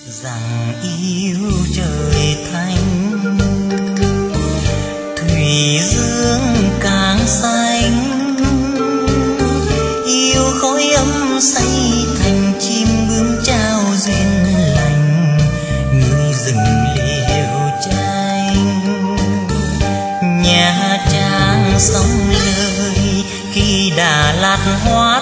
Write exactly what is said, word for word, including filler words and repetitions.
rằng yêu trời thanh, thủy dương càng xanh, yêu khói ấm say thành chim bướm trao duyên lành, người rừng liễu tranh. Nha Trang sông lời khi Đà Lạt hoa